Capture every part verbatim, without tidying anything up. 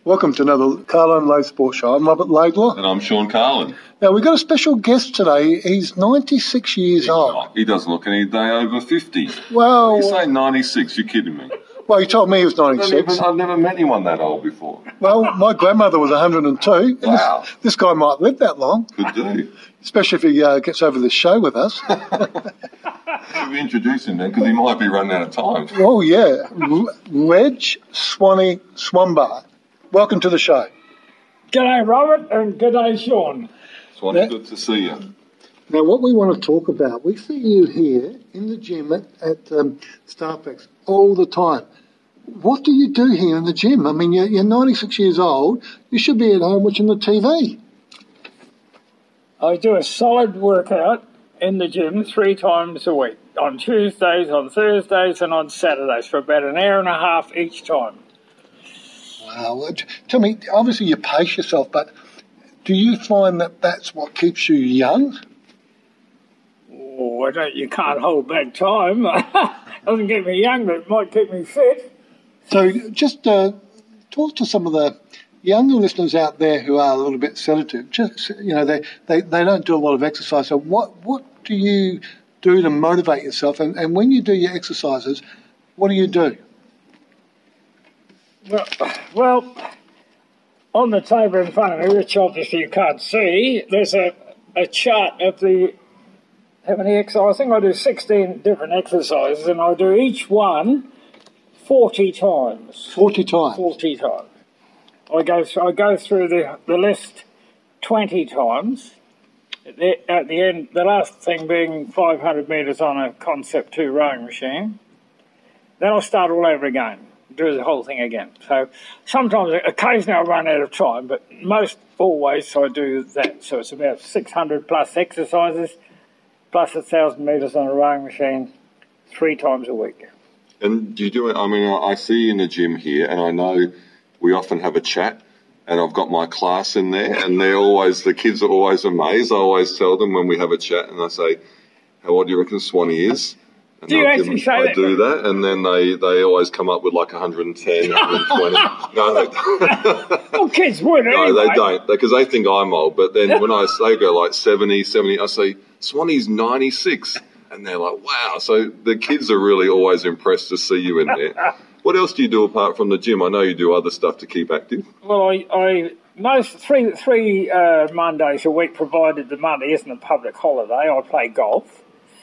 Welcome to another Carlin Lade Sports Show. I'm Robert Laidlaw. And I'm Sean Carlin. Now, we've got a special guest today. He's ninety-six years He's old. Not. He doesn't look any day over fifty. Well, You say ninety-six, you're kidding me. Well, he told me he was I've ninety-six. never, I've never met anyone that old before. Well, my grandmother was one hundred two. Wow. This, this guy might live that long, Could do. especially if he uh, gets over this show with us. Should we introduce him then? Because he might be running out of time. Oh, yeah. L- Reg Swanee Swumbar. Welcome to the show. G'day, Robert, and g'day, Sean. Swanee, Yeah. good to see you. Now, what we want to talk about, we see you here in the gym at, at um, Starflex all the time. What do you do here in the gym? I mean, you're, you're ninety-six years old. You should be at home watching the T V. I do a solid workout in the gym three times a week, on Tuesdays, on Thursdays, and on Saturdays for about an hour and a half each time. Wow. Well, t- tell me, obviously you pace yourself, but do you find that that's what keeps you young? Oh, I don't, you can't hold back time. Doesn't keep me young, but it might keep me fit. So just uh, talk to some of the younger listeners out there who are a little bit sedative. Just, you know, they, they, they don't do a lot of exercise. So what, what do you do to motivate yourself? And, and when you do your exercises, what do you do? Well, well, on the table in front of me, which obviously you can't see, there's a, a chart of the how many exercises. I think I do sixteen different exercises, and I do each one forty times. forty times. Forty times. I go through, I go through the the list twenty times. At the, at the end, the last thing being five hundred metres on a Concept two rowing machine. Then I'll start all over again. Do the whole thing again. So sometimes, occasionally I run out of time, but most always I do that. So it's about six hundred plus exercises, plus a thousand metres on a rowing machine, three times a week. And do you do it? I mean, I see you in the gym here, and I know we often have a chat, and I've got my class in there, and they're always, the kids are always amazed. I always tell them when we have a chat, and I say, how old do you reckon Swanee is? And Do you they'll actually give- say I that? do that, and then they, they always come up with like one hundred ten, one hundred twenty. No, they don't. Well, kids would No, anyway. they don't, because they think I'm old. But then when I say go like seventy, seventy, I say, Swanee's ninety-six. And they're like, wow. So the kids are really always impressed to see you in there. What else do you do apart from the gym? I know you do other stuff to keep active. Well, I, I most three three uh, Mondays a week, provided the Monday isn't a public holiday, I play golf.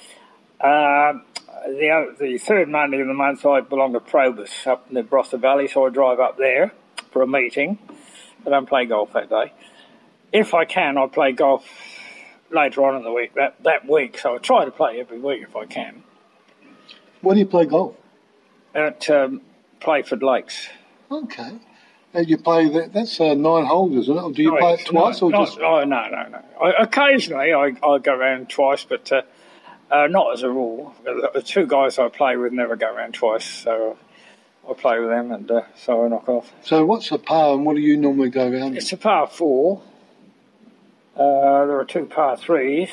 Um, the o- the third Monday of the month, I belong to Probus up in the Barossa Valley, so I drive up there for a meeting. I don't play golf that day. If I can, I play golf later on in the week, that, that week, so I try to play every week if I can. Where do you play golf? At um, Playford Lakes. Okay. And you play, that, that's uh, nine holes, isn't it? Or do you No, play it's it twice not- or not- just... Oh, no, no, no. I, occasionally I, I go around twice, but uh, uh, not as a rule. The, the two guys I play with never go around twice, so I play with them, and uh, so I knock off. So what's the par and what do you normally go around? It's a par four. Uh, there are two par threes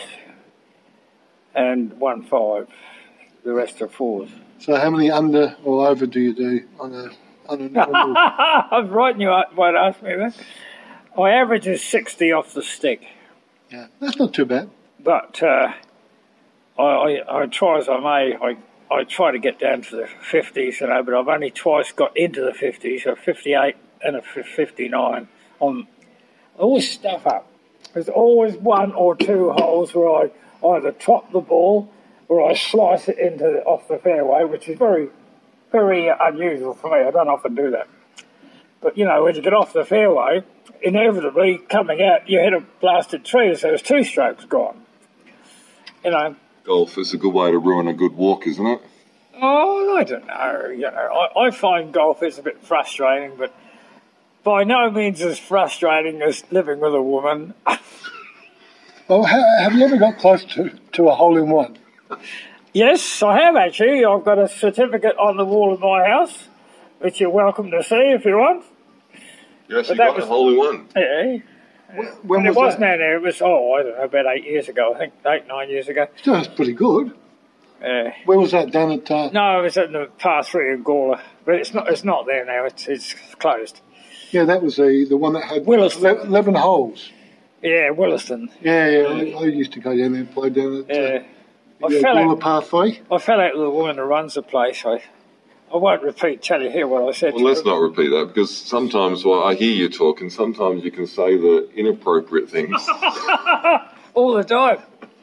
and one five. The rest are fours. So how many under or over do you do on a on a normal? I'm writing you up, won't ask me that. My average is sixty off the stick. Yeah, that's not too bad. But uh, I, I, I try as I may, I, I try to get down to the fifties, you know, but I've only twice got into the fifties, a fifty-eight and a fifty-nine. On, I always stuff up. There's always one or two holes where I either top the ball or I slice it into the, off the fairway, which is very, very unusual for me. I don't often do that. But, you know, when you get off the fairway, inevitably coming out, you hit a blasted tree, so there's two strokes gone. You know. Golf is a good way to ruin a good walk, isn't it? Oh, I don't know. You know, I, I find golf is a bit frustrating, but by no means as frustrating as living with a woman. Well, ha- have you ever got close to, to a hole in one? Yes, I have actually. I've got a certificate on the wall of my house, which you're welcome to see if you want. You actually that got was- a hole in one. Yeah. When And it was wasn't that? down there. It was, oh, I don't know, about eight years ago. I think eight, nine years ago. Still, that's pretty good. Uh, Where was that done at? Uh, no, it was at the par three in Gawler, but it's not. It's not there now. It's it's closed. Yeah, that was the the one that had Williston. ele- eleven holes. Yeah, Williston. Yeah, yeah. I, I used to go down there and play down at Yeah. uh, I yeah, fell Gawler out, Par three. I fell out with the woman who runs the place. I, I won't repeat, tell you here what I said Well, to let's her. not repeat that because sometimes, well, I hear you talk, and sometimes you can say the inappropriate things. All the time.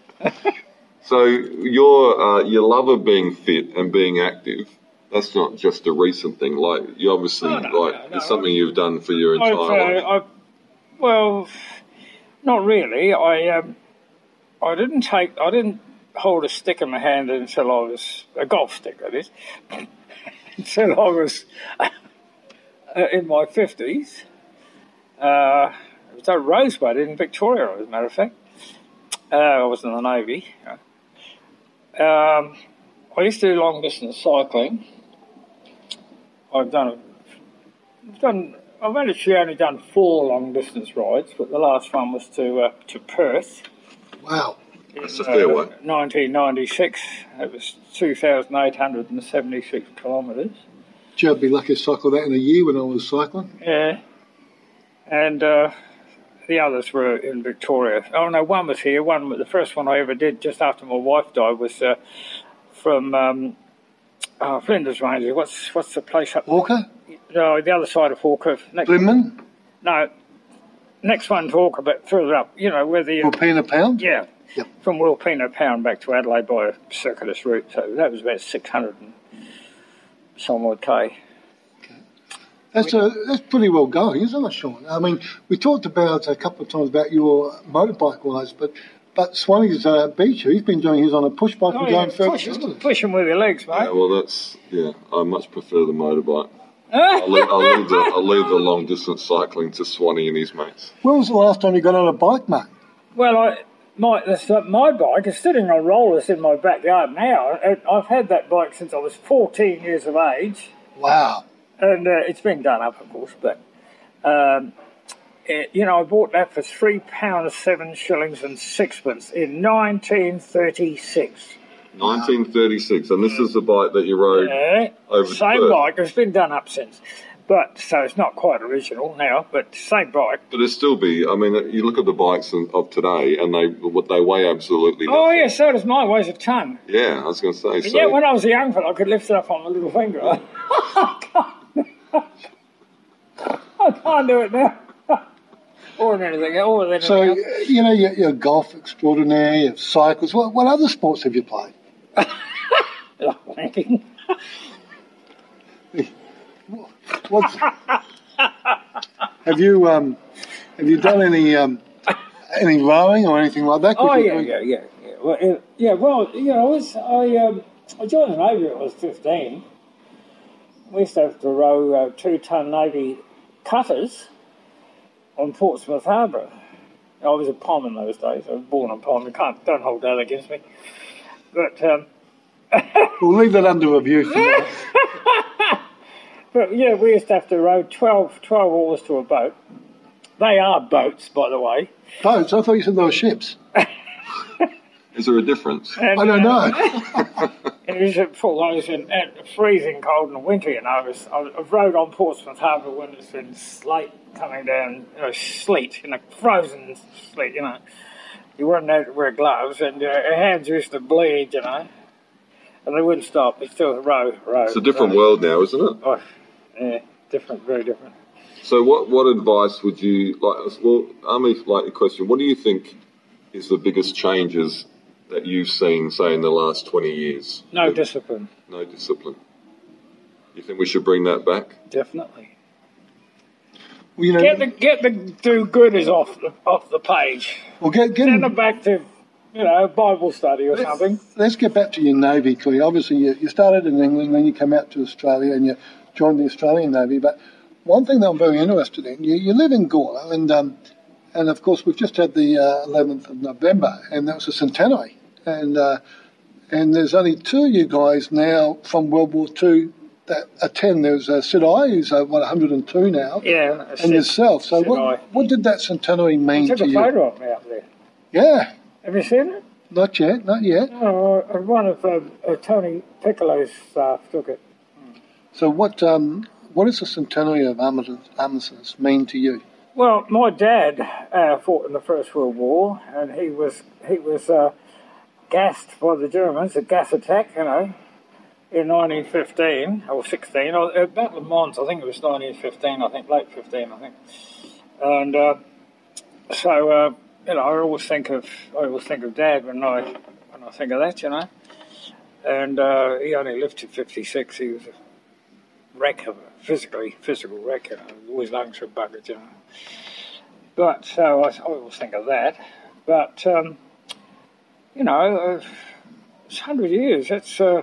So your uh, your love of being fit and being active, that's not just a recent thing. Like you obviously Oh, no, like no, no. it's something you've done for your I've, entire life. uh, I've, well, not really. I um, I didn't take, I didn't hold a stick in my hand until I was, a golf stick that is, until I was uh, in my fifties. Uh, it was at Rosebud in Victoria, as a matter of fact. Uh, I was in the Navy. Um, I used to do long distance cycling. I've done, I've done, I've actually only done four long distance rides, but the last one was to uh, to Perth. Wow. That's a fair uh, one. nineteen ninety-six. It was two thousand eight hundred seventy-six kilometres. Gee, I'd be lucky to cycle that in a year when I was cycling. Yeah. And uh, the others were in Victoria. Oh no, one was here. One, the first one I ever did just after my wife died was uh, from um, uh, Flinders Ranges. What's what's the place up? Walker? No, the other side of Hawker. Next, Blimman? no, next one to Hawker, but further up. You know where the uh, Wilpena Pound? yeah, Yep. from Wilpena Pound back to Adelaide by a circuitous route. So that was about six hundred and some odd k. That's a, that's pretty well going, isn't it, Sean? I mean, we talked about a couple of times about your motorbike wise, but but Swanee's uh, Beecher, he's been doing his on a push bike Oh, and yeah, going further push, distance. push 'em with your legs, mate. Yeah, well, that's yeah. I much prefer the motorbike. I'll leave, I'll leave the I'll leave the long distance cycling to Swanee and his mates. When was the last time you got on a bike, mate? Well, I, my this, uh, my bike is sitting on rollers in my backyard now. And I've had that bike since I was fourteen years of age, Wow. and uh, it's been done up, of course. But um, it, you know, I bought that for three pounds seven shillings and sixpence in nineteen thirty-six. nineteen thirty-six, and this is the bike that you rode. Yeah, Over to same Perth. bike. It's been done up since, but so it's not quite original now, but same bike. But it still be. I mean, you look at the bikes of of today, and they what they weigh absolutely nothing. Oh yeah, so does mine. Weighs a ton. Yeah, I was going to say. But So, yeah, when I was a young fella, I could lift it up on my little finger. I can't do it now. Or anything, or anything So, else. uh, you know, you're, you're a golf extraordinaire, you have cycles. What, what other sports have you played? What's, have you um, have you done any um, any rowing or anything like that? 'Cause Oh you're yeah, doing- yeah, yeah, yeah. Well, uh, yeah. Well, you know, I was I um, I joined the Navy when I was fifteen. We used to have to row uh, two-ton Navy cutters on Portsmouth Harbour. I was a P O M in those days. I was born on P O M. You can't don't hold that against me. But um, We'll leave that under review for now. But yeah, we used to have to row twelve, twelve oars to a boat. They are boats, by the way. Boats? I thought you said they were ships. is there a difference? And, I don't uh, know. It was at full those and, and freezing cold in the winter, you know. I was, I've rowed on Portsmouth Harbour when it's been slate coming down, you know, sleet, you know, frozen sleet, you know. You weren't able to wear gloves and uh, your hands used to bleed, you know. And they wouldn't stop. They still row, row. It's a different row. world now, isn't it? Oh, yeah, different, very different. So, what what advice would you like? Well, Army, like the question, what do you think is the biggest changes that you've seen, say, in the last twenty years? No With discipline, no discipline. You think we should bring that back? definitely. Well, you know, Get the get the do-gooders off the off the page. well, get, get Send them back to, you know, Bible study or Let's- something. Let's get back to your Navy career. Obviously, you, you started in England, then you came out to Australia and you joined the Australian Navy. But one thing that I'm very interested in, you, you live in Gawler, and um, and of course we've just had the uh, eleventh of November, and that was a centenary, and uh, and there's only two of you guys now from World War Two that attend. There's uh, Sid I, who's uh, what one hundred and two now, Yeah. and yourself. So Sid I. what what did that centenary I mean took to a you? photo of me up there. Yeah, Have you seen it? not yet, not yet. Oh, uh, one of uh, uh, Tony Piccolo's staff took it. So what um, what does the centenary of armistice mean to you? Well, my dad uh, fought in the First World War, and he was he was uh, gassed by the Germans, a gas attack, you know, in nineteen fifteen or sixteen. Or, uh, Battle of Mons, I think it was nineteen fifteen. I think late fifteen, I think. And uh, so, uh, you know, I always think of I always think of Dad when I when I think of that, you know. And uh, he only lived to fifty-six. He was a wreck of a physically physical wreck, you know. All his lungs were buggered, you know. But so I, I always think of that. But um, you know, uh, it's hundred years. That's uh,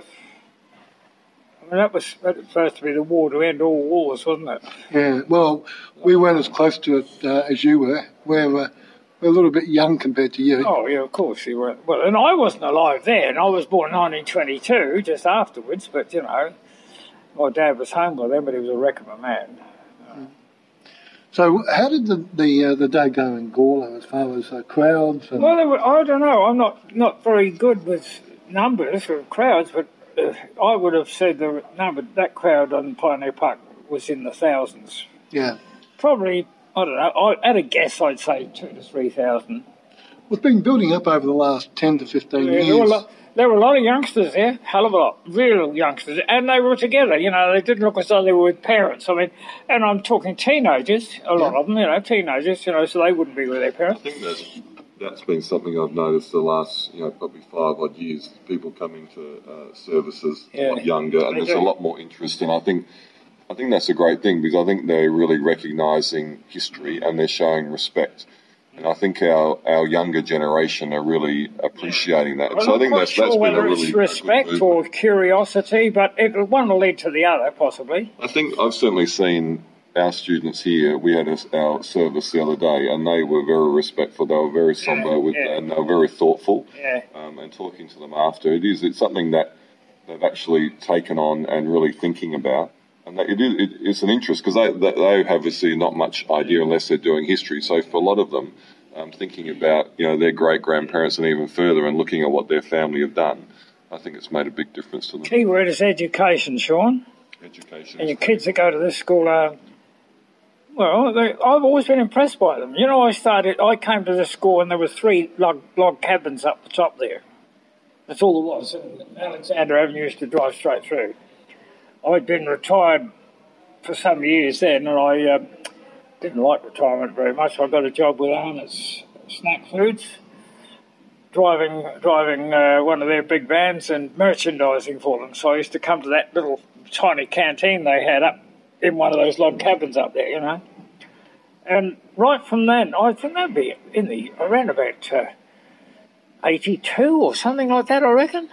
I mean, that was that was supposed to be the war to end all wars, wasn't it? Yeah. Well, we weren't as close to it uh, as you were. We're uh, we're a little bit young compared to you. Oh yeah, of course you were. Well, and I wasn't alive then. I was born nineteen twenty-two, just afterwards. But you know, my dad was home by then, but he was a wreck of a man. So, how did the the, uh, the day go in Gawler as far as uh, crowds? And... Well, there were, I don't know. I'm not, not very good with numbers of crowds, but uh, I would have said the number that crowd on Pioneer Park was in the thousands. Yeah. Probably, I don't know. I, at a guess, I'd say two to three thousand. Well, it's been building up over the last ten to fifteen Yeah, years. there were, lo- there were a lot of youngsters there, hell of a lot, real youngsters, and they were together. You know, they didn't look as though they were with parents. I mean, and I'm talking teenagers, a lot Yeah. of them. You know, teenagers. You know, so they wouldn't be with their I parents. think that's, that's been something I've noticed the last, you know, probably five odd years. People coming to uh, services a Yeah. lot younger, and They there's do. a lot more interest. And I think, I think that's a great thing because I think they're really recognising history and they're showing respect. And I think our, our younger generation are really appreciating that. I'm so I not think quite that's, sure that's been whether a really it's a good respect movement. or curiosity, but it, one will lead to the other, possibly. I think I've certainly seen our students here. We had a, our service the other day, and they were very respectful. They were very somber, with, yeah. and they were very thoughtful. Yeah. Um, and talking to them after, it is it's something that they've actually taken on and really thinking about. And that it is it, it's an interest because they, they they have obviously not much idea unless they're doing history. So for a lot of them, um, thinking about you know their great grandparents and even further, and looking at what their family have done, I think it's made a big difference to them. Key word is education, Sean. Education. And your kids that go to this school are, well, they, I've always been impressed by them. You know, I started, I came to this school and there were three log, log cabins up the top there. That's all there was. Alexander Avenue used to drive straight through. I'd been retired for some years then, and I uh, didn't like retirement very much. I got a job with Arnott's Snack Foods, driving driving uh, one of their big vans and merchandising for them. So I used to come to that little tiny canteen they had up in one of those log cabins up there, you know. And right from then, I think that'd be in the around about uh, eighty-two or something like that, I reckon.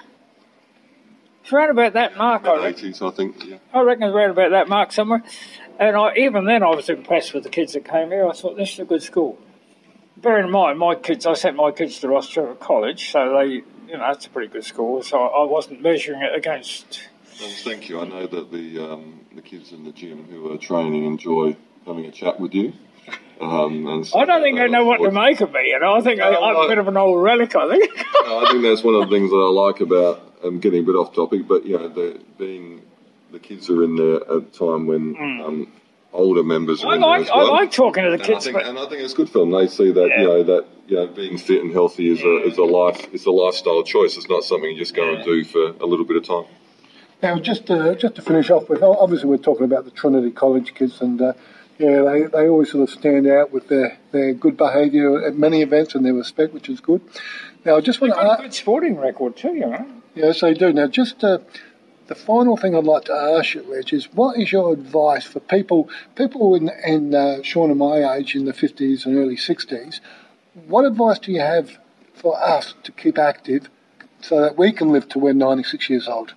It's around about that mark, I reckon. eighties, I think. Yeah. I reckon it's around about that mark somewhere. And I, even then I was impressed with the kids that came here. I thought, this is a good school. Bearing in mind, my kids, I sent my kids to Ross Trevor College, so they, you know, it's a pretty good school. So I wasn't measuring it against... Well, thank you. I know that the um, the kids in the gym who are training enjoy having a chat with you. Um, and so I don't think they they know what to look make of me, you know. I think No, I, I'm no. a bit of an old relic, I think. I think that's one of the things that I like about um, getting a bit off topic, but you know, the, being the kids are in there at a time when um, older members are I in there like as I well. like talking to the and I kids, think, but and I think it's good for them. They see that Yeah. you know that you know being fit and healthy is a is a life is a lifestyle choice. It's not something you just go and do for a little bit of time. Now, just to, just to finish off with, obviously we're talking about the Trinity College kids, and uh, yeah, they, they always sort of stand out with their, their good behaviour at many events and their respect, which is good. Now, I just want they've to got ask, a good sporting record too, you know. yes, they do. Now, just uh, the final thing I'd like to ask you, Reg, is what is your advice for people, people in, in uh, Sean and my age, in the fifties and early sixties? What advice do you have for us to keep active so that we can live to we're ninety-six years old?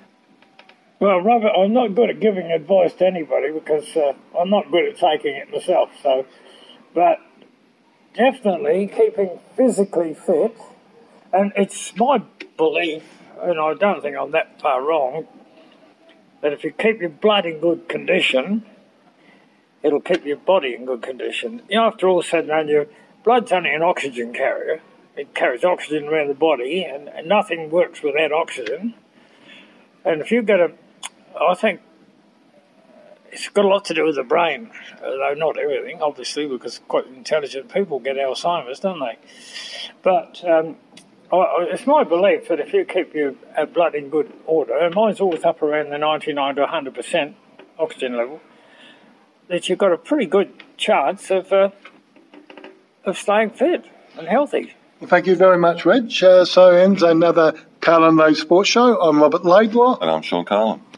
Well, Robert, I'm not good at giving advice to anybody because uh, I'm not good at taking it myself. So, but definitely keeping physically fit, and it's my belief, and I don't think I'm that far wrong, that if you keep your blood in good condition, it'll keep your body in good condition. You know, after all said and done, your blood's only an oxygen carrier. It carries oxygen around the body, and, and nothing works without oxygen. And if you get a, I think it's got a lot to do with the brain, though not everything, obviously, because quite intelligent people get Alzheimer's, don't they? But um, I, it's my belief that if you keep your uh, blood in good order, and mine's always up around the ninety-nine to one hundred percent oxygen level, that you've got a pretty good chance of uh, of staying fit and healthy. Well, thank you very much, Reg. Uh, so ends another Carlin Road Sports Show. I'm Robert Laidlaw. And I'm Sean Carlin.